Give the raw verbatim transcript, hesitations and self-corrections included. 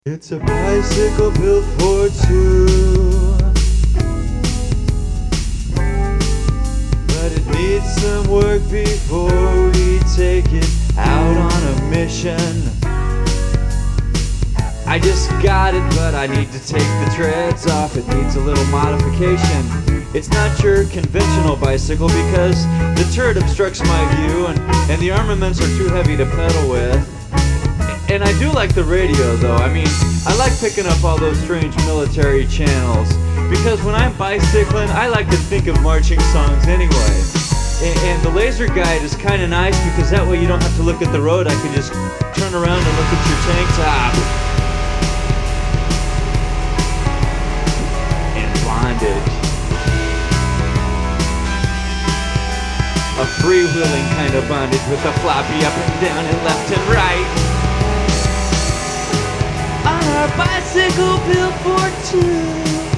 It's a bicycle built for two, but it needs some work before we take it out on a mission. I just got it, but I need to take the treads off. It needs a little modification. It's not your conventional bicycle because the turret obstructs my view and, and the armaments are too heavy to pedal with. And I do like the radio though. I mean, I like picking up all those strange military channels because when I'm bicycling, I like to think of marching songs anyway. And, and the laser guide is kind of nice because that way you don't have to look at the road. I can just turn around and look at your tank top. And bondage. A freewheeling kind of bondage with a floppy up and down and left and right. On our bicycle built for two.